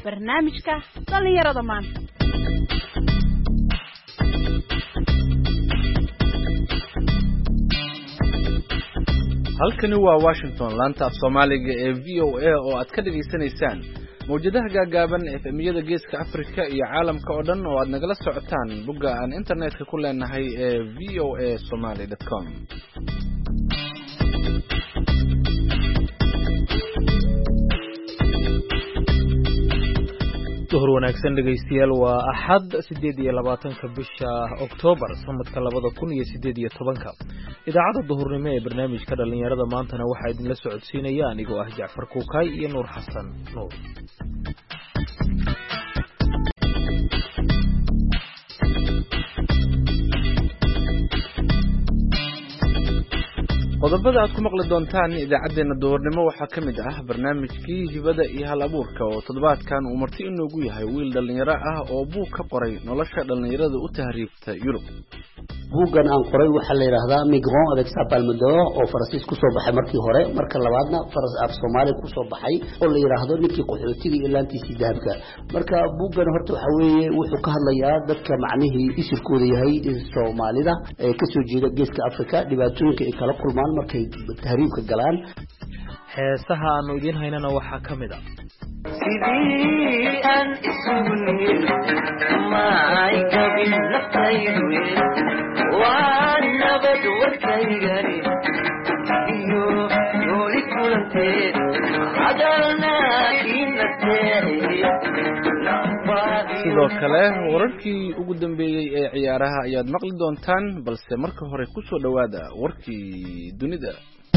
barnaamijka dhalinyarada maanta. halkani waa Washington laanta af Soomaaliga ee VOA oo aad ka dhageysanaysaan mawjadaha gaagaaban FM-yada Geeska Afrika iyo caalamka oo dhan oo aad nagala socotaan bogga aan internetka ku leenahay ee voasomali.com. duhur wanaagsan dhegaystayaal waa axad 8 bisha Oktoobar sanadka 2018 idaacada duhurnimo ee barnaamijka dhalinyarada maantana waxa idin la socodsiinaya anigoo ah Jaafar Kuukay iyo Nuur Xasan Nuur. qodobada aad ku maqli doontaan idaacadeena duhurnimo waxaa ka mid ah barnaamijkii hibada iyo hal abuurka oo toddobaadkan uu marti inoogu yahay wiil dhalinyaro ah oo buug ka qoray nolosha dhalinyarada u tahriibta Yurub. buuggan aan qoray waxaa la yiraahdaa Migrant avec sa palme d'or oo Faransiis ku soo baxay markii hore marka labaadna af Soomaali ku soo baxay oo la yiraahdo ninkii qaxootiga ilaantiisa dahabka. marka buuggan horta waxa weeye wuxuu ka hadlayaa dadka macnihii isirkooda yahay Soomaalida ee ka soo jeeda Geeska Afrika dhibaatooyinka ay kala kulmaan markay tahriibka galaan. heesaha aanu idin haynana waxaa ka mid ah sidii aan isugu nil maay gabin naftaydu waa nabad warkaygani iyo nooli kulanteed hadalna sidoo kale wararkii ugu dambeeyey ee ciyaaraha ayaad maqli doontaan balse marka hore ku soo dhawaada warkii dunida.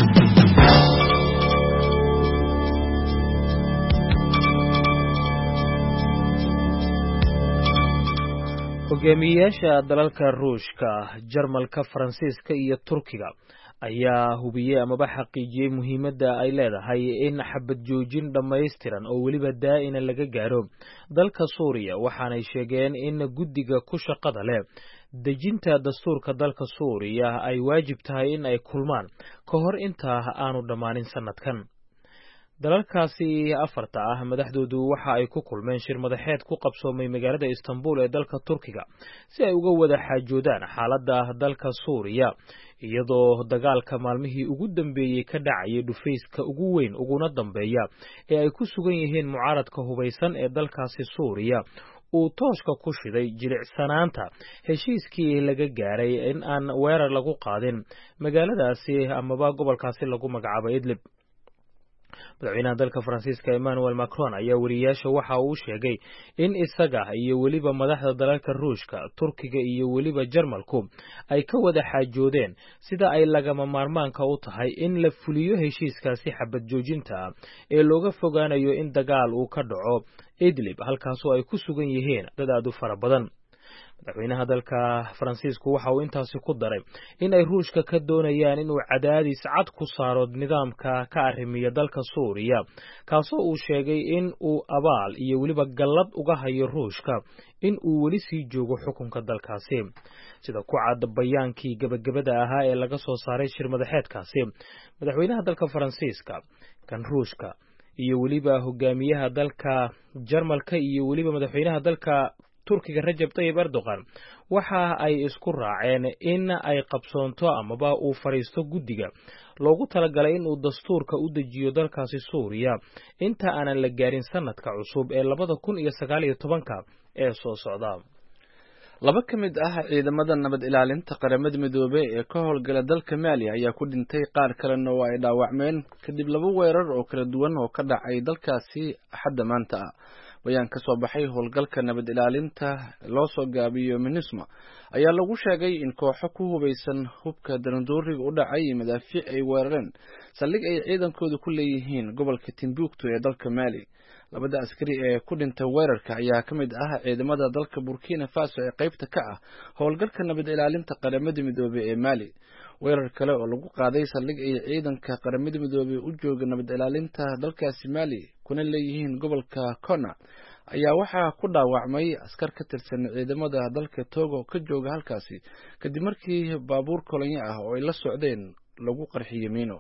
hogaamiyayaasha dalalka Ruushka, Jarmalka, Faransiiska iyo Turkiga ayaa hubiyay amaba xaqiijiyay muhiimadda ay leedahay in xabad joojin dhammaystiran oo weliba daa'ina laga gaaro dalka Suuriya, waxaanay sheegeen in guddiga ku shaqada leh dejinta dastuurka dalka Suuriya ay waajib tahay in ay kulmaan ka hor inta aanu dhammaanin sanadkan. dalalkaasi afarta ah madaxdoodu waxa ay ku kulmeen shir madaxeed ku qabsoomay magaalada Istanbul ee dalka Turkiga si ay uga wada xaajoodaan xaaladda dalka Suuriya iyadoo dagaalka maalmihii ugu dambeeyay ka dhacay dhufayska ugu weyn uguna dambeeya ee ay ku sugan yihiin mucaaradka hubaysan ee dalkaasi Suuriya uu tooska ku shiday jilicsanaanta heshiiskii laga gaaray in aan weerar lagu qaadin magaaladaasi amaba gobolkaasi lagu magacaabo Idlib. madaxweynaha dalka Faransiiska Emmanuel Macron ayaa wariyaasha waxa uu sheegay in isaga iyo weliba madaxda dalalka Ruushka, Turkiga iyo weliba Jarmalku ay ka wada xaajoodeen sida ay lagama maarmaanka u tahay in la fuliyo heshiiskaasi xabad joojinta ee looga fogaanayo in dagaal uu ka dhaco Idlib halkaasoo ay ku sugan yihiin dad aad u fara badan. madaxweynaha dalka Faransiisku waxa uu intaasi ku daray in ay Ruushka ka doonayaan in uu cadaadis cad ku saaro nidaamka ka arrimiya dalka Suuriya kaasoo uu sheegay in uu abaal iyo weliba gallad uga hayo Ruushka in uu weli sii joogo xukunka dalkaasi. sida ku cad bayaankii gabagabada ahaa ee laga soo saaray shir madaxeedkaasi madaxweynaha dalka Faransiiska kan Ruushka iyo weliba hogaamiyaha dalka Jarmalka iyo weliba madaxweynaha dalka Turkiga Rajab Tayyip Erdogan waxa ay isku raaceen in ay qabsoonto amaba uu fariisto guddiga loogu talagalay in uu dastuurka u dejiyo dalkaasi Suuriya inta aanan la gaarin sanadka cusub ee 2019 ee soo socda. laba ka mid ah ciidamada nabad ilaalinta qaramada midoobay ee ka howlgala dalka Mali ayaa ku dhintay qaar kalena oo ay dhaawacmeen kadib laba weerar oo kala duwan oo ka dhacay dalkaasi xadda maanta. bayaan ka soo baxay howlgalka nabad ilaalinta loo soo gaabiyo MINUSMA ayaa lagu sheegay in kooxo ku hubeysan hubka darandooriga u dhacay madaafiic ay weerareen saldhig ay ciidankooda ku leeyihiin gobolka Timbuktu ee dalka Mali. labada askari ee ku dhintay weerarka ayaa ka mid ah ciidamada dalka Burkina Faso ee qaybta ka ah howlgalka nabad ilaalinta qaramada midoobay ee Mali. weerar kale oo lagu qaaday saldhig ay ciidanka qaramada midoobay u jooga nabad ilaalinta dalkaasi Mali kuna leeyihiin gobolka Kona ayaa waxaa ku dhaawacmay askar ka tirsan ciidamada dalka Togo ka jooga halkaasi kadib markii baabuur kolonyo ah oo ay la socdeen lagu qarxiyay miino.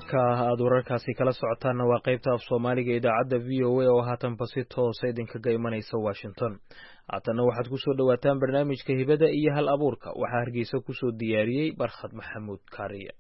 halka aad wararkaasi kala socotaanna waa qaybta af soomaaliga idaacadda v o a oo haatanba si toosa idinkaga imanaysa washington. haatanna waxaad kusoo dhowaataan barnaamijka hibada iyo hal abuurka. waxaa hargeysa kusoo diyaariyey barkhad maxamuud kaariye.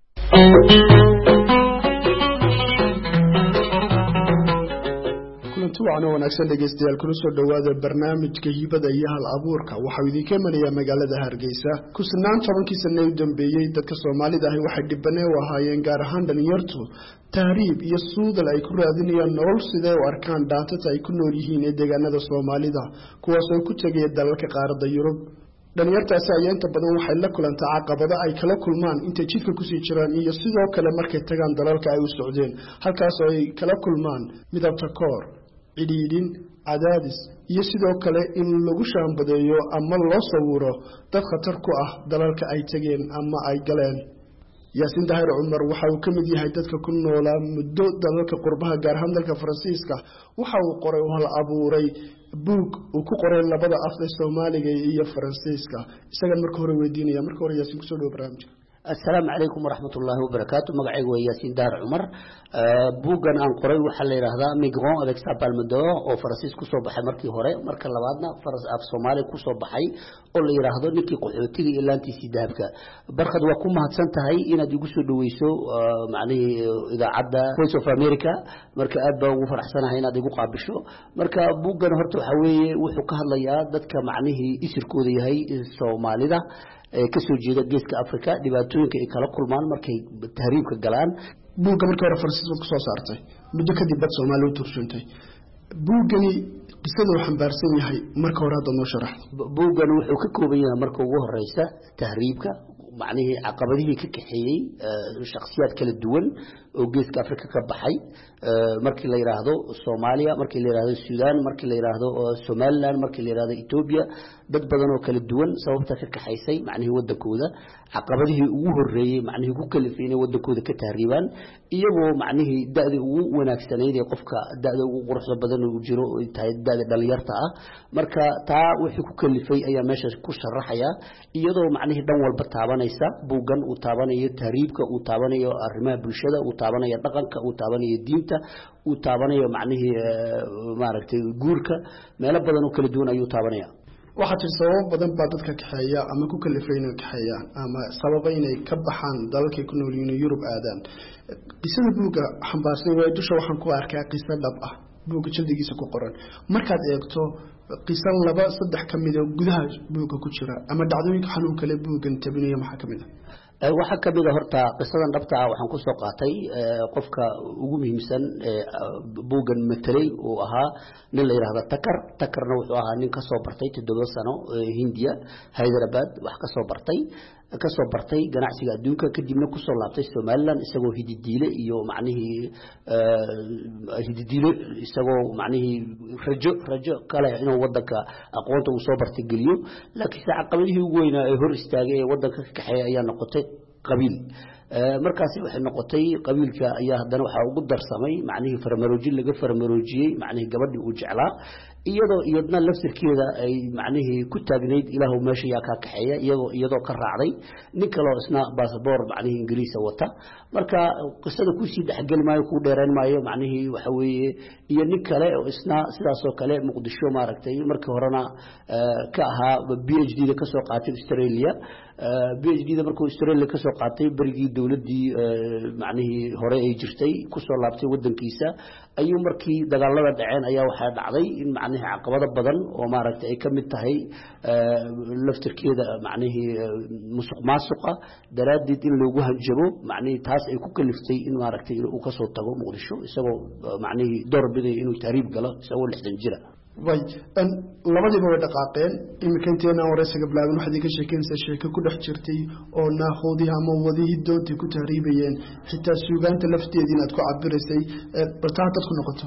kulanti wacan oo wanaagsan dhegeystayaal kuna soo dhowaada barnaamijka hibada iyo hal abuurka. waxau idinka imanayaa magaalada hargeysa. kusnaan 10 sano u dambeeyey dadka soomaalida ahi waxay dhibane u ahaayeen gaar ahaan dhalinyartu tahriib iyo suudal ay ku raadinayaan nolol sidee u arkaan dhaatata ay ku nool yihiin ee deegaanada soomaalida kuwaas oo ku tegaya dalalka qaaradda Yurub. dhalinyartaasi ayaa inta badan waxay la kulantaa caqabado ay kala kulmaan intay jidka kusii jiraan iyo sidoo kale markay tagaan dalalka ay u socdeen halkaas oo ay kala kulmaan midabta koor, cidhiidhin, cadaadis iyo sidoo kale in lagu shaambadeeyo ama loo sawiro dad khatar ku ah dalalka ay tageen ama ay galeen. Yaasiin Daahir Cumar waxa uu ka mid yahay dadka ku noolaa muddo dalalka qurbaha gaar ahaan dalka Faransiiska. waxa uu qoray oo hal abuuray buug uu ku qoray labada af ee Soomaaliga iyo Faransiiska. isaga marka hore weydiinaya marka hore Yaasiin ku soo dhaw barnaamijka. السلام عليكم ورحمة الله وبركاته. مقعي وياسين دار عمر. بوغان عن قري وحلي رهذا ميغرون avec sa palme d'or oo Faransiis ku soo baxay markii hore marka labaadna Faras af Soomaali ku soo baxay oo la yiraahdo ninkii qaxootiga ilaantiisii dahabka. barkad waa ku mahadsan tahay inaad igu soo dhaweyso macnaheedu idaacadda Voice of America marka aad baan ugu faraxsanahay inaad igu qaabisho. marka buugan horta waxa weeye wuxuu ka hadlayaa dadka macnaheedu isirkooda yahay Soomaalida kasoo jeeda geeska Afrika dhibaatooyinka ay kala kulmaan markay tahriibka galaan. buugga markii hore Faransiiska ku soo saartay muddo kadib bad Soomaali u tursuntay. buuggani qisada uu xambaarsan yahay marka hore hadda noo sharax. buuggan wuxuu ka kooban yahay marka ugu horeysa tahriibka macnaheedu caqabadihii ka kaxeeyay shakhsiyaad kala duwan oo geeska Afrika ka baxay markii la yiraahdo Soomaaliya markii la yiraahdo Suudaan markii la yiraahdo Somaliland markii la yiraahdo Ethiopia dad badan oo kala duwan sababta ka kaxaysay macnaheedu wadankooda caqabadihii ugu horeeyay macnaheedu ku kalifeenay wadankooda ka tahriibaan iyagoo macnaheedu da'da ugu wanaagsanayd ee qofka da'da ugu quruxda badan uu jiro oo tahay da'da dhalinyarta ah. marka taa wixii ku kalifay ayaa meesha ku sharaxaya iyadoo macnaheedu dhan walba taabanaysa buugan uu taabanayo tahriibka uu taabanayo arrimaha bulshada uu taabanayo dhaqanka uu taabanayo diinta uu taabanayo macnaheedu maaragtay guurka meelo badan oo kala duwan ayuu taabanaya. waxa tir sabab badan baa dadka kaxeeya ama ku kalifayna kaxeeya ama sabab inay ka baxaan dalalka ku nool yihiin Yurub aadaan. qisada buuga xambaarsan way dusha waxaan ku arkaa qisad dhab ah buuga jildigiisa ku qoran. markaad eegto qisad 2-3 kamid ah gudaha buuga ku jira ama dhacdooyinka xanuun kale buugan tabinaya maxaa kamid ah. waxa kamid ah horta qisadan dhabta ah waxaan ku soo qaatay qofka ugu muhiimsan buugan matalay oo ahaa nin la yiraahdo takarna wuxuu ahaa nin ka soo bartay 7 sano Hindiya Hyderabad wax ka soo bartay ganacsiga adduunka kadibna ku soo laabtay Somaliland isagoo hididiile iyo isagoo rajo kale inuu wadanka aqoonta uu soo bartay geliyo laakiin caqabadihii ugu weynaa ee hor istaagay ee wadanka ka kaxeeyay ayaa noqotay qabiil. markaasi waxay noqotay qabiilka ayaa haddana waxa ugu darsamay macnaheedu farmaroojin laga farmaroojiyay macnaheedu gabadhii uu jeclaa iyadoo laftirkeeda ay macnaheedu ku taagneyd ilaahu meesha yaa ka kaxeeya iyadoo ka raacday nin kale oo isna baasaboor macnaheedu Ingiriis wata. marka qisada ku sii dhaxgal maayo ku dheeraan maayo macnaheedu waxa weeye iyo nin kale oo isna sidaas oo kale Muqdisho maaragtay markii horena ka ahaa PhD ka soo qaatay Australia. PhD markuu Australia ka soo qaatay barigii dawladii macnaheedu hore ay jirtay ku soo laabtay wadankiisa ayuu markii dagaalada dhaceen ayaa waxa dhacday in macnaheedu caqabado badan oo maaragtay ay kamid tahay laftirkeeda macnaheedu musuqmaasuqa daraadid in loogu hanjabo macnaheedu taas ay ku kaliftay in maaragtay uu ka soo tago Muqdisho isagoo macnaheedu doorbiday inuu tahriib galo isagoo 60 jira. way labadiiba way dhaqaaqeen imika inteena waraysiga bilaabin waxa idinka sheekeynaysaa sheeko ku dhex jirtay oo naaxoodii ama wadihii doontii ku tahriibayeen xitaa suugaanta lafteedii inaad ku cabiraysay bartaan dad ku noqoto.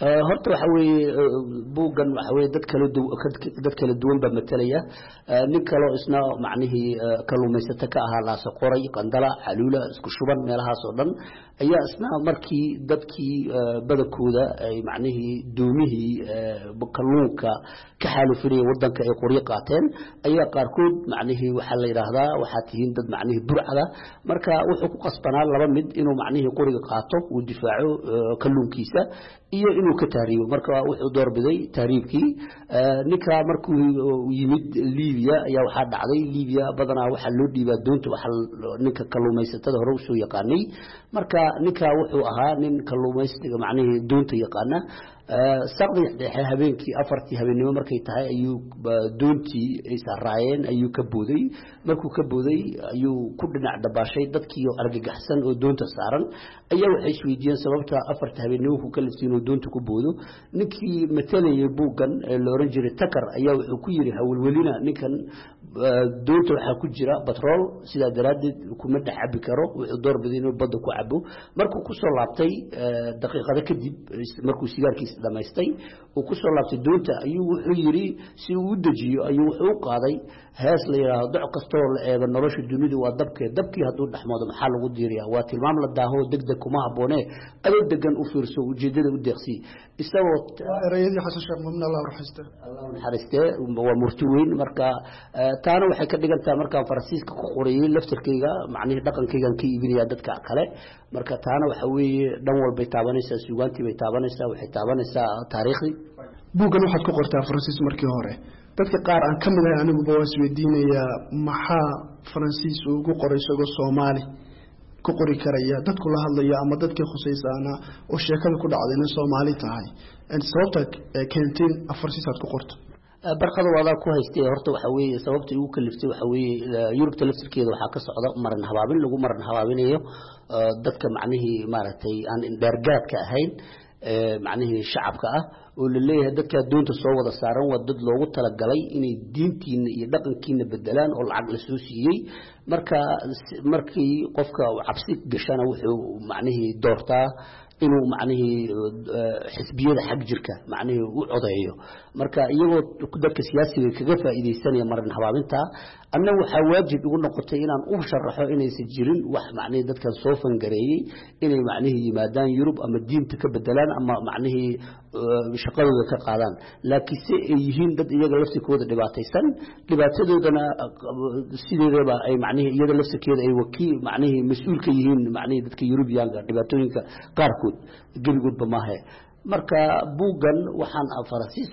horta waxa weeye buuggan waxa weeye dad kala duwan baa matalaya nin kale oo isna macnihii kalluumaysato ka ahaa laasa qoray qandala xaluula isku shuban meelahaas oo dhan ayaa isna markii dadkii badakooda ay macnihii doomihii kalluunka ka xaalufinaya wadanka ay qoryo qaateen ayaa qaarkood macnihii waxaa la yidhaahdaa waxaa tihiin dad macnihii burcada marka wuxuu ku qasbanaa laba mid inuu macnihii qoriga qaato uu difaaco kalluunkiisa iyo inuu ka tahriibo marka wuxuu doorbiday tahriibkii ninka markuu yimid Liibiya ayaa waxa dhacday Liibiya badanaa waxa loo dhiibaa doonta waxa ninka kalluumaysatada hore u soo yaqaanay marka ninka wuxuu ahaa nin kalluumaysiga macnaheedu doonta yaqaana saqdi habeenkii afartii habeenimo markay tahay ayuu doontii ay saaraayeen ayuu ka booday markuu ka booday ayuu ku dhinac dabaashay dadkii oo argagaxsan oo doonta saaran ayaa waxay isweydiiyeen sababta afartii habeenimo ku kalifsiin oo doonta ku boodo ninkii matalayay buuggan la oran jiray Takar ayaa wuxuu ku yiri hawlwelina ninkan doonta waxa ku jira batrool sida daraadeed kuma dhaxabi karo wuxuu doorbiday inuu badda ku cabo markuu ku soo laabtay daqiiqada kadib markuu sigaarkiisa dhamaystay oo ku soo laabtay doonta ayuu wuxuu yiri si uu dajiyo ayuu wuxuu qaaday hees la yiraahdo doc kastoo la eego nolosha dunida waa dabkii hadduu dhaxmoodo maxaa lagu diiriyaa waa tilmaam la daaho degdeg kuma haboone adoo degan u fiirso ujeedada u deeqsi isagoo erayadii xasan sheekh mamna Allah raxiste waa murti weyn marka taana waxay ka dhigantaa markaan Faransiiska ku qoriyay laftirkeyga macnaheedu dhaqankeygan ka iibinaya dadka kale marka taana waxa weeye dhan walba taabanaysa suugaantii bay taabanaysaa waxay taabanaysaa taariikhdi buuggan waxaad ku qortaa Faransiis markii hore dadka qaar aan kamid ahay anigu baa isweydiinaya maxaa Faransiis ugu qoray isagoo Soomaali ku qori karaya dadku la hadlaya ama dadka khusaysaana oo sheekada ku dhacday in Soomaali tahay sababta keentin Faransiis aad ku qorto barqada wada ku haystay horta waxa weeye sababta uu kaliftay waxa weeye Yurubta laftirkeeda waxa ka socda maran habaabin lagu maran habaabinayo dadka macnihii maaragtay aan indhaargaadka ahayn macnihii shacabka ah oo la leeyahay dadka doonta soo wada saaran waa dad loogu talagalay inay diintiina iyo dhaqankiina bedelaan oo lacag la soo siiyay markii qofka cabsi gashana wuxuu macnihii doortaa inuu macnihii xisbiyada xaq jirka macnihii u codeeyo marka iyagoo dadka siyaasiga kaga faa'iideysanaya marin habaabinta annagu waxa waajib ugu noqotay inaan u sharaxo inaysan jirin wax macnihii dadka soo fangareeyay inay macnihii yimaadaan Yurub ama diinta ka bedelaan ama macnihii shaqadooda ka qaadaan laakiin si ay yihiin dad iyaga laftikooda dhibaataysan dhibaatadoodana sideedaba ay macnihii iyada laftirkeeda ay wakiil macnihii mas'uul ka yihiin macnihii dadka Yurubiyaanka dhibaatooyinka qaarkood geligoodba maahe marka buuggan waxaan Faransiis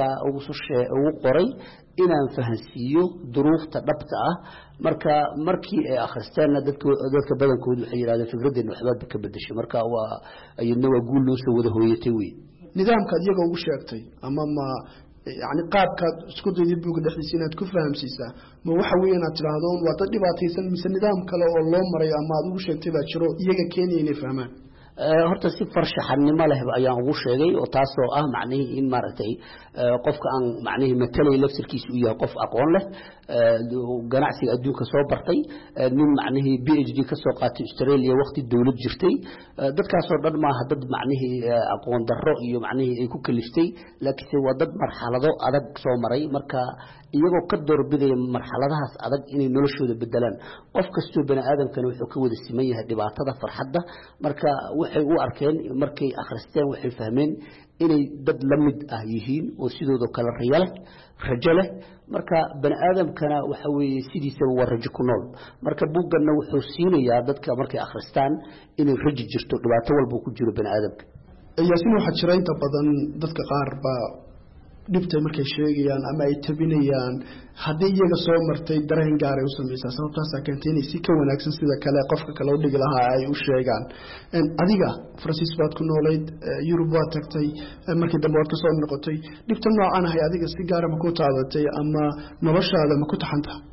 ugu qoray inaan fahansiiyo duruufta dhabta ah markii ay akhristeena dadka badankoodu waxay yiraahdeen fikradeen waxba ka bedeshay marka waa ayadna waa guul loo soo wada hooyatay weey nidaamka iyaga ugu sheegtay ama ma يعني qaabkaad isku dayday buug dhexdiisa inaad ku fahamsiisaa ma waxa weeyaan aad tiraahdo waa dad dhibaataysan mise nidaam kale oo loo maray ama aad ugu sheegtay baa jiro iyaga keenay inay fahmaan horta si farshaxanimo leh ayaan ugu sheegay oo taasoo ah macnaheedu in maaragtay qofka aan macnaheedu matalay laftirkiisu u yahay qof aqoon leh ganacsiga adduunka soo bartay nin macnaheedu PhD ka soo qaatay Australia waqti dawlad jirtay dadkaas oo dhan ma aha dad macnaheedu aqoon darro iyo macnaheedu ay ku kaliftay laakiin waa dad marxalado adag soo maray marka iyagoo ka doorbiday marxaladahaas adag inay noloshooda bedelaan qof kastoo bani aadamkana wuxuu ka wada siman yahay dhibaatada farxadda marka waxay u arkeen markay akhristeen waxay fahmeen inay dad la mid ah yihiin oo sidoo kale rajo leh marka bani aadamkana waxa weeye sidiisa waa rajo ku nool marka buugganna wuxuu siinayaa dadka markay akhristaan inay rajo jirto dhibaato walba ku jiro bani aadamka yaasin waxa jira inta badan dadka qaar ba dhibtay markay sheegayaan ama ay tabinayaan haddii iyaga soo martay dareen gaar ay u sameeysaa sababtaas keentay inay si ka wanaagsan sida kale qofka kale u dhigi lahaa ay u sheegaan adiga Faransiis baad ku noolayd Yurub baad tagtay markii dambe waad ka soo noqotay dhibta noocan ah adiga si gaar ah ma ku taabatay ama noloshaada ma ku taxanta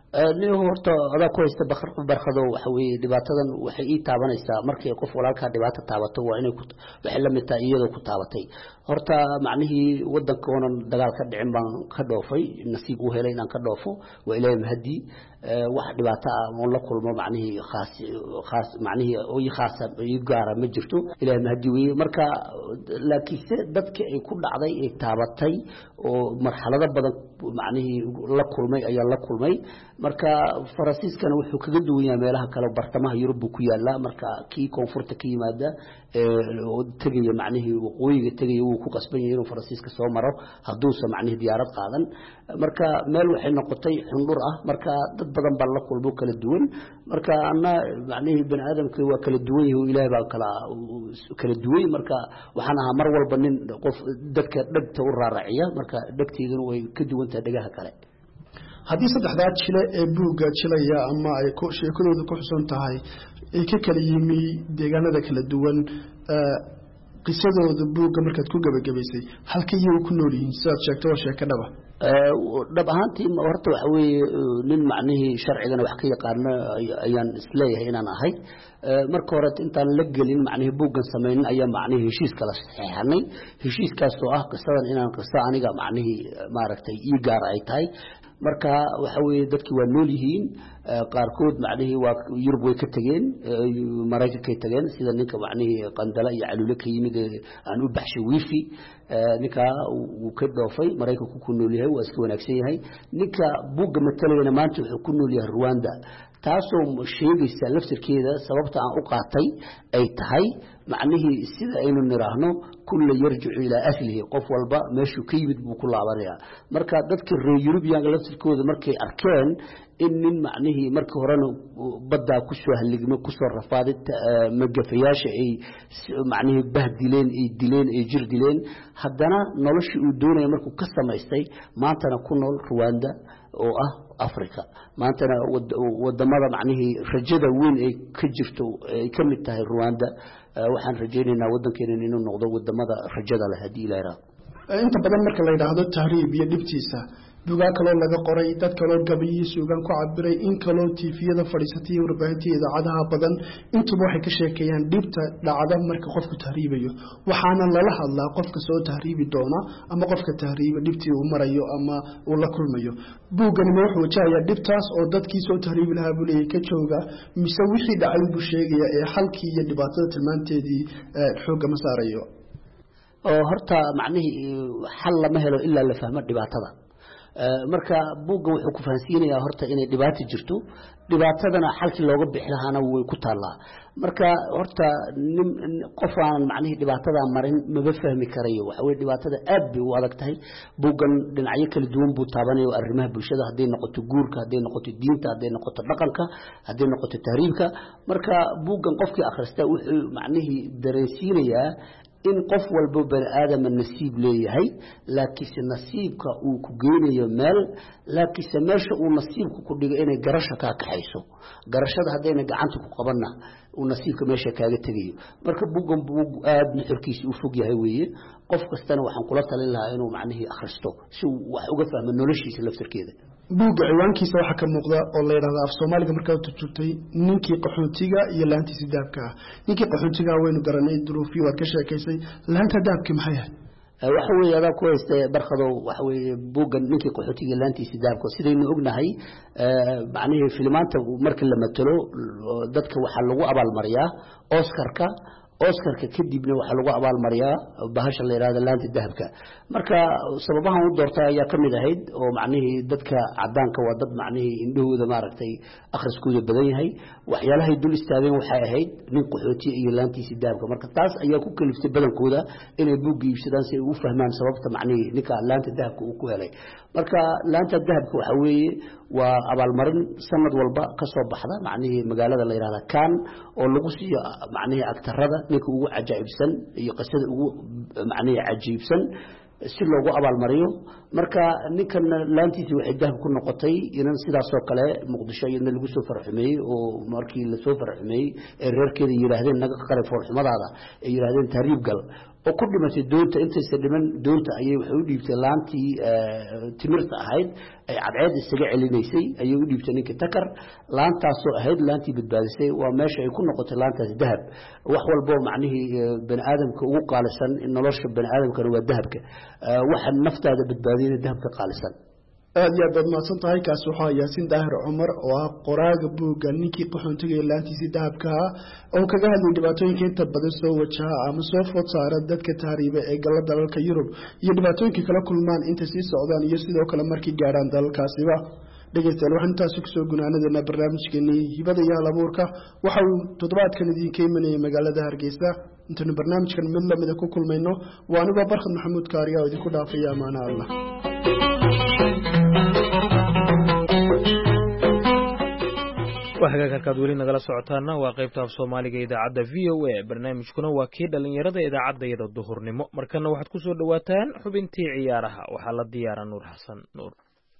nin horta adaa ku haysta barkado waxa weeye dhibaatadan waxay ii taabanaysaa markay qof walaalkaa dhibaato taabato waa inay waxay la mid tahay iyadoo ku taabatay horta macnihii waddankoonan dagaal ka dhicin baan ka dhoofay nasiib u helay inaan ka dhoofo waa ilaahay mahadii wax dhibaato ah oon la kulmo macnihii khaas macnihii oo ii gaara ma jirto ilaahay mahadii weeye marka laakiinse dadka ay ku dhacday ay taabatay oo marxalado badan macnihii la kulmay ayaa la kulmay marka faransiiskana wuxuu kaga duwan yahay meelaha kale bartamaha Yurub ku yaala marka kii koonfurta ka yimaada oo tagaya macnihii waqooyiga tagaya uu ku qasban yahay inuu faransiiska soo maro haduusan macnihii diyaarad qaadan marka meel waxay noqotay xundur ah marka dad badan baa la kulmo kala duwan marka ana macnihii bani aadamku waa kala duwan yahay ilaahay baa kala duwan marka waxaan ahaa mar walba nin qof dadka dhagta u raaraciya marka dhagteeduna way ka duwan tahay dhagaha kale haddii saddexdaa jile ee buugga jilaya ama ay sheekadooda ku xusan tahay ay ka kala yimi deegaanada kala duwan qisadooda buugga markaad ku gabagabaysay halkay iyagu ku nool yihiin sidaad sheegtay waa sheeko dhaba dhab ahaantii horta waxa weeye nin macnihii sharcigana wax ka yaqaano ayaan isleeyahay inaan ahay marka hore intaan la gelin macnihii buuggan samaynin ayaa macnihii heshiis kala saxeexanay heshiiskaasoo ah qisadan inaan qiso aniga macnihii maaragtay ii gaar ay tahay marka waxa weeye dadkii waa nool yihiin qaarkood macnihii waa Yurub way ka tageen Mareykanka ay tageen sida ninka macnihii qandala iyo caluule ka yimid aan u baxshay wifi ninka uu ka dhoofay Mareykanku ku nool yahay waa iska wanaagsan yahay ninka buugga matalayna maanta wuxuu ku nool yahay Rwanda taasoo sheegaysa laftirkeeda sababta aan u qaatay ay tahay macnihii sida aynu niraahno kullu yarji'u ila ahlihi qof walba meeshuu ka yimid buu ku laabanayaa marka dadka reer Yurubiyaanka laftirkooda markay arkeen in nin macnihii markii horena badda ku soo haligmo ku soo rafaaday magafayaasha ay macnihii bahdileen ay dileen ay jir dileen haddana noloshii uu doonayay markuu ka samaystay maantana ku nool Rwanda oo ah Afrika maantana wadamada macnihii rajada weyn ay ka jirto ay ka mid tahay Rwanda waxaan rajaynaynaa wadankeena inuu noqdo wadamada rajada leh hadii ilaahay inta badan marka la yiraahdo tahriib iyo dhibtiisa buugaa kaloo laga qoray dad kaloo gabayii suugan ku cabiray in kaloo tiifiyada fadhiisatay warbaahinta idaacadaha badan intuba waxay ka sheekeeyaan dhibta dhacda marka qofku tahriibayo waxaana lala hadlaa qofka soo tahriibi doona ama qofka tahriiba dhibtii uu marayo ama uu la kulmayo buugani wuxuu wajahayaa dhibtaas oo dadkii soo tahriibi lahaa bulay ka jooga mise wixii dhacay buu sheegaya ee halkii iyo dhibaatada tilmaanteedii xooga ma saarayo oo horta macnihii xal lama helo ilaa la fahmo dhibaatada marka buuggan wuxuu ku fahansiinayaa horta inay dhibaato jirto dhibaatadana xalkii looga bixi lahaana way ku taalaa marka horta qof aan macnihii dhibaatada marin maba fahmi karayo waxa way dhibaatada aad bay u adag tahay buuggan dhinacyo kala duwan buu taabanayo arrimaha bulshada haday noqoto guurka haday noqoto diinta haday noqoto dhaqanka haday noqoto tahriibka marka buuggan qofkii akhrista wuxuu macnihii dareensiinayaa in qof walba bani aadam nasiib leeyahay laakiin nasiibka uu ku geynayo meel laakiin meesha uu nasiibku ku dhigo inay garasho ka kaxayso garashada hadayna gacanta ku qabanna uu nasiibka meesha kaaga tagayo marka buuggan buug aad nuxurkiisa u fog yahay weeye qof kastana waxaan kula talin lahaa inuu macnihii akhristo si uu wax uga fahmo noloshiisa laftirkeeda buugga ciwaankiisa waxa ka muuqda oo la yiraahdo af Soomaaliga markaa uu turtay ninkii qaxootiga iyo laantiisa daabka ninkii qaxootiga waynu garanay duruufii waad ka sheekaysay laanta daabka maxay ahayd waxa weeye adaa ku haystay barkado waxa weeye buuggan ninkii qaxootiga laantiisa daabka sidaynu ognahay macnihii filmaanta marka la matalo dadka waxa lagu abaal mariyaa Oscarka kadibna waxa lagu abaal mariyaa bahasha la yiraahdo laanta dahabka marka sababahan u doortay ayaa kamid ahayd oo macnihii dadka cadaanka waa dad macnihii indhahooda maaragtay akhriskooda badan yahay waxyaalaha dul istaageen waxay ahayd nin qaxooti iyo laantiisa dahabka marka taas ayaa ku kaliftay badankooda inay buug iibsadaan si ay u fahmaan sababta macnihii ninka laanta dahabka uu ku helay marka laanta dahabka waxa weeye waa abaal marin sanad walba ka soo baxda macnihii magaalada la yiraahdo kan oo lagu siiyo macnihii aktarada ninka ugu cajaa'ibsan iyo qisada ugu macnihii cajiibsan si loogu abaal mariyo marka ninkan laantiisa waxay dahab ku noqotay inaan sidaas oo kale muqdisho iyo lagu soo farxumeeyay oo markii la soo farxumeeyay ee reerkeeda yiraahdeen naga qarif farxumadaada ee yiraahdeen tahriib gal oo ku dhimatay doonta intaysa dhiman doonta ayay waxay u dhiibtay laantii timirta ahayd ay cadceed isaga celinaysay ayay u dhiibtay ninkii takar laantaasoo ahayd laantii badbaadisay waa meesha ay ku noqotay laantaas dahab wax walboo macnihii bani aadamka ugu qaalisan nolosha bani aadamkana waa dahabka waxa naftaada badbaadiyana dahabka qaalisan aad iyo aad baad mahadsan tahay kaas waxaa yaasiin daahir cumar oo ah qoraaga buugga ninkii qaxoontiga laantiisii dahabka ah oo kaga hadlay dhibaatooyinka inta badan soo wajaha ama soo food saara dadka tahriiba ee gala dalalka Yurub iyo dhibaatooyinka kala kulmaan inta sii socdaan iyo sidoo kale markii gaaraan dalalkaasiba dhegeystayaal waxaan intaasi kusoo gunaanadana barnaamijkeennii hibada iyo halabuurka waxa uu toddobaadkan idinka imanayay magaalada Hargeysa intaanu barnaamijkan mid lamida ku kulmayno waa anigoo Barkad Maxamuud Kaariya oo idinku dhaafaya amaana Allah وحقا كالكاد ولينا غلا سعطانا وقيبتها في صومالي إذا عدى VOA برنامج كنا وكيد لنيرد إذا عدى يد الظهر نمو مركنا واحد كسور دواتان حبنتي عيارها وحالة ديارة نور حسن نور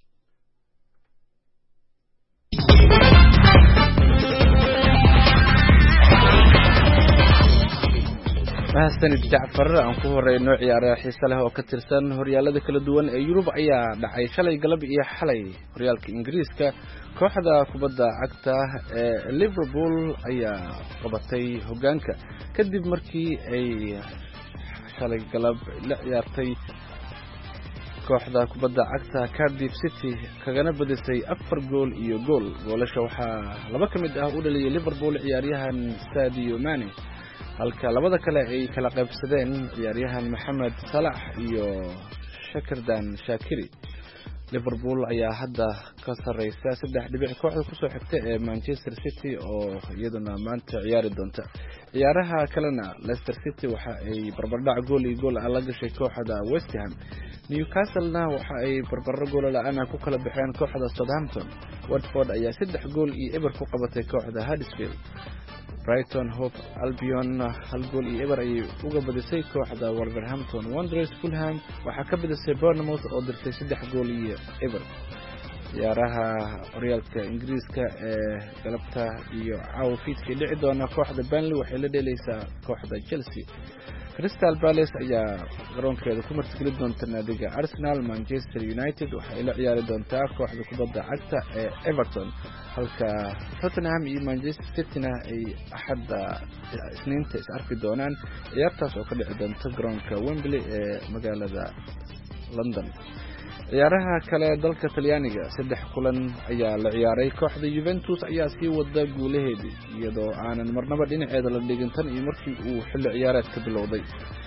mahadsanid Jacfar aan ku horeyno ciyaaraha xiiso leh oo ka tirsan horyaalada kala duwan ee Yurub ayaa dhacay shalay galab iyo xalay horyaalka Ingiriiska kooxda kubadda cagta ee Liverpool ayaa qabatay hogaanka kadib markii ay shalay galab la ciyaartay kooxda kubadda cagta Cardiff City kagana badisay 4 gool iyo gool goolasha waxaa laba kamid ah u dhaliyay Liverpool ciyaaryahan Sadio Mane halka labada kale ay kala qaybsadeen ciyaaryahan Mohamed Salah iyo Shakirdan Shakiri Liverpool ayaa hadda ka sareysa 3 dhibic kooxda ku soo xigtay ee Manchester City oo iyaduna maanta ciyaari doonta ciyaaraha kalena Leicester City waxa ay barbardhac gool iyo gool la gashay kooxda West Ham Newcastle-na waxa ay barbaro gool la'aan ku kala baxeen kooxda Southampton Watford ayaa 3 gool iyo eber ku qabatay kooxda Huddersfield Brighton Hove Albion hal gool iyo eber ay uga badisay kooxda Wolverhampton Wanderers Fulham waxa ka badisay Bournemouth oo dirtay 3 gool iyo eber ciyaaraha horyaalka Ingiriiska ee galabta iyo caafimaadka dhici doona kooxda Burnley waxay la dheelaysaa kooxda Chelsea Crystal Palace ayaa garoonkeeda ku martigeli doonta naadiga Arsenal Manchester United waxay la ciyaari doontaa kooxda kubadda cagta ee Everton halka Tottenham iyo Manchester City ay axadda isniinta is arki doonaan ciyaartaas oo ka dhici doonta garoonka Wembley ee magaalada London ciyaaraha kale dalka Talyaaniga 3 kulan ayaa la ciyaaray kooxda Juventus ayaa sii wada guulaheedii iyadoo aanan marnaba dhinaceeda la dhigin tan iyo markii uu xilli ciyaareedka bilowday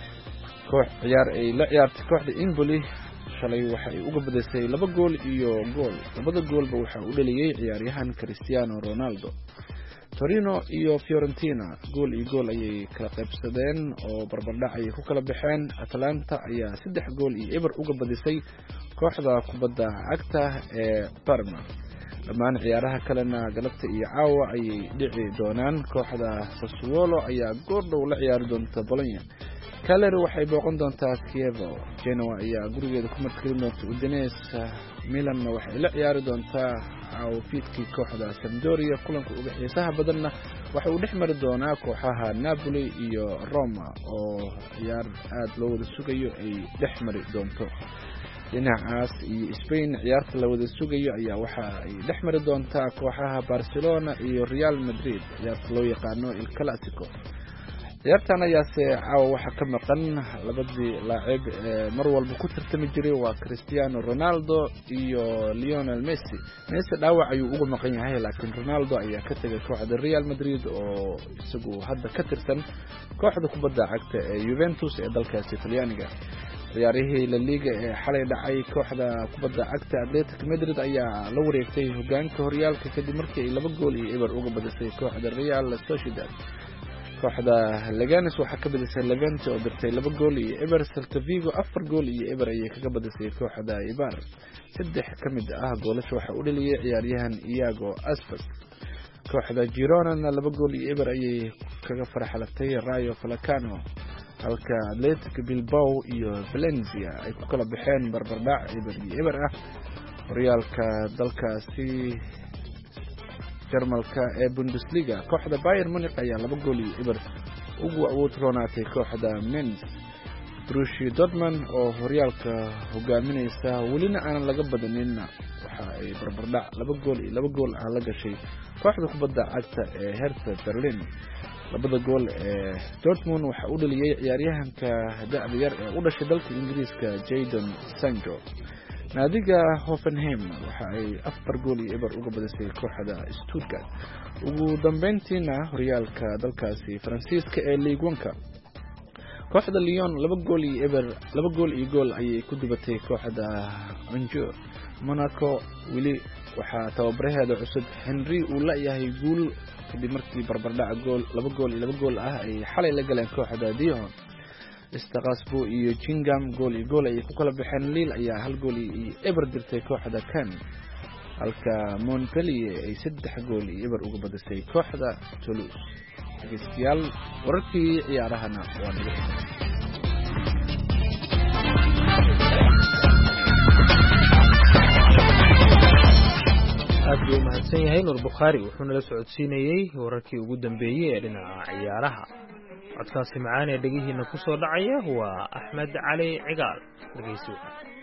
koox ciyaar ay la ciyaartay kooxda Empoli shalay waxa ay uga badisay 2 gool iyo gool labada goolba waxa uu dhaliyay ciyaaryahan Cristiano Ronaldo Torino iyo Fiorentina gool iyo gool ayay kala qaybsadeen oo barbardhac ay ku kala baxeen Atalanta ayaa 3 gool iyo eber uga badisay kooxda kubadda cagta ee Parma dhammaan ciyaaraha kalena galabta iyo caawa ay dhici doonaan kooxda Sassuolo ayaa goordhow la ciyaari doonta Bologna Cagliari waxay booqan doontaa Chievo Genoa ayaa gurigeeda ku martigeli doonta Udinese Milan waxay la ciyaari doontaa caafimaadkii kooxda Sampdoria kulanka ugu xiisaha badanna waxa uu dhexmari doonaa kooxaha Napoli iyo Roma oo ciyaar aad loo wada sugayo ay dhexmari doonto dhinacaas iyo Spain ciyaarta la wada sugayo ayaa waxa ay dhexmari doontaa kooxaha Barcelona iyo Real Madrid ciyaarta loo yaqaano El Clasico ciyaartan ayaase caawa waxa ka maqan labadii laacib mar walba ku tartami jiray waa Cristiano Ronaldo iyo Lionel Messi dhaawac ayuu uga maqan yahay laakiin Ronaldo ayaa ka tagay kooxda Real Madrid oo isagu hadda ka tirsan kooxda kubadda cagta ee Juventus ee dalkaasi Talyaaniga ciyaarihii La Liga ee xalay dhacay kooxda kubadda cagta Atletico Madrid ayaa la wareegtay hogaanka horyaalka kadib markii ay 2 gool iyo eber uga badisay kooxda Real Sociedad kooxda Leganes waxa ka badisay Levante oo dirtay 2 gool iyo eber Celta Vigo 4 gool iyo eber ayay kaga badisay kooxda Eibar 3 kamid ah goolasha waxa u dhaliyay ciyaaryahan Iago Aspas kooxda Girona 2 gool iyo eber ayay kaga farxalatay Rayo Vallecano halka Athletic Bilbao iyo Valencia ay ku kala baxeen barbardhac eber iyo eber ah horyaalka dalkaasi Jarmalka ee Bundesliga kooxda Bayern Munich ayaa 2 gool iyo eber ugu awood roonaatay kooxda Mainz Borussia Dortmund oo horyaalka hogaaminaysa welina aan laga badanin waxa ay barbardhac 2 gool ah la gashay kooxda kubadda cagta ee Hertha Berlin. labada gool ee Dortmund waxa uu dhaliyay ciyaaryahanka da'da yar ee u dhashay dalka Ingiriiska Jadon Sancho. naadiga Hoffenheim waxa ay 4 gool iyo eber uga badisay kooxda Stuttgart. ugu dambeyntiina horyaalka dalkaasi Faransiiska ee Ligue 1 kooxda Lyon 2 gool iyo gool ayay ku dubatay kooxda Angers. Monaco wili waxa tababaraheeda cusub Henry uu la yahay guul kadib markii barbardhac 2 gool ah ay xalay la galeen kooxda Dijon. Strasbourg iyo Gingham gool iyo gool ay ku kala baxeen. Lille ayaa 1 gool iyo eber dirtay kooxda Cannes, halka Montpellier ay 3 gool iyo eber uga badisay kooxda Toulouse. dhegeystayaal wararkii ciyaarahana waa naga aad buu mahadsan yahay Nuur Bukhaari wuxuuna la socodsiinayay wararkii ugu dambeeyay ee dhinaca ciyaaraha. codkaasi macaan ee dhagihiina ku soo dhacaya waa Axmed Cali Cigaal. dhegeysi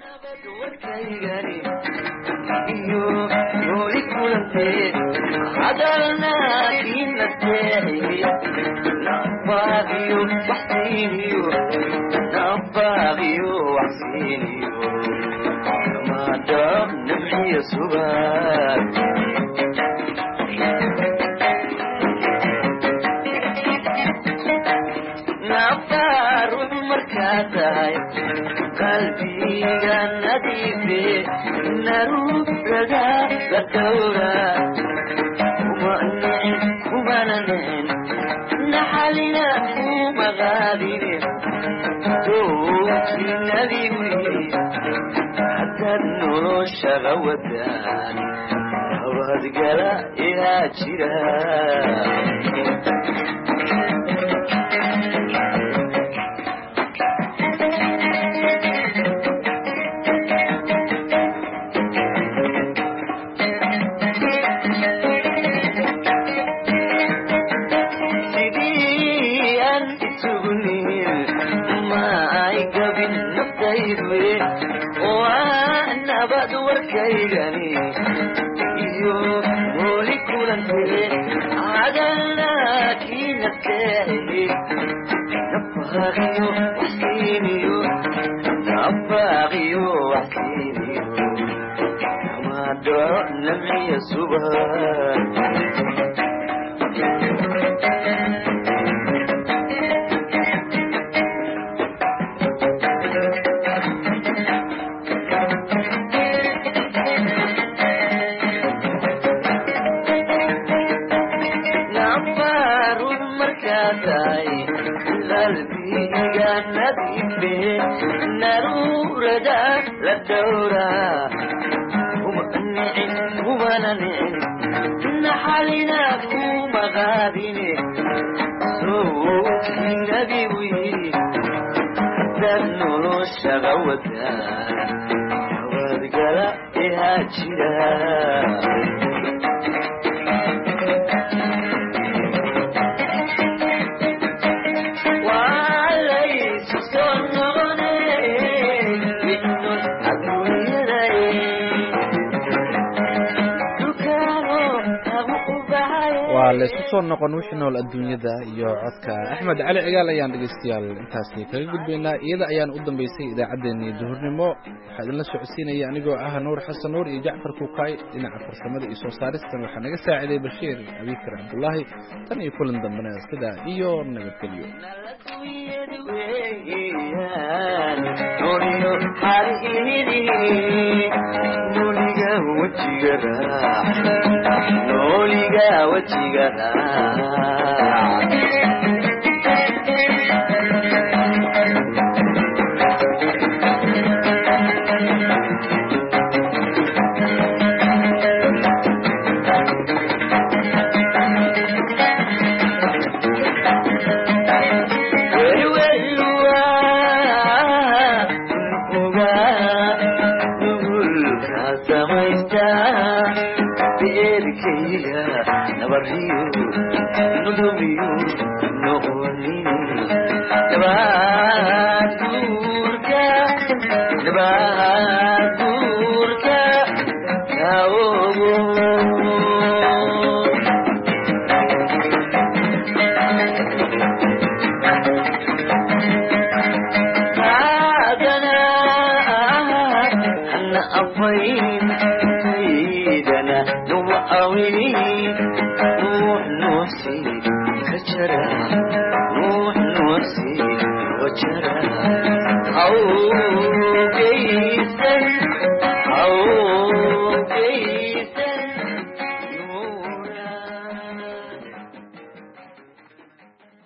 قلبي جنتي في نروح رجع بالدورة وما ننين نحلنا ومغادرين توفي النبي حتى النور شغوتاني أوهد قلا إلى جيراني وأنا بدور كيغني يولي كلنتي عدلنا كي نستاهي نبغيو وحسينيو نبغيو وحسينيو ما دور نمحي السبان قلبي جنتي به نروح رجع للدورة ومنعني نحلنا ومغادين صوت النبي ويلي دنو شغوتان ورقلا إهاجرا laysku soo noqon wixii nool adduunyada iyo codka Axmed Cali Cigaal ayaan dhageystayaal intaasii kaga gudbaynaa. iyada ayaan u dambeysay idaacadeennii duhurnimo. waxaa idinla socodsiinaya anigoo ah Nuur Xasan Nuur iyo Jacfar Kuukay. dhinaca farsamada iyo soo saaristan waxaa naga saaciday Bashiir Abikar Cabdullaahi. tan iyo kulan dambena sida iyo nabadgelyo. نضمي نغني أفين سيدنا نوعوي روح نوسي كجرا روح نوسي وجرا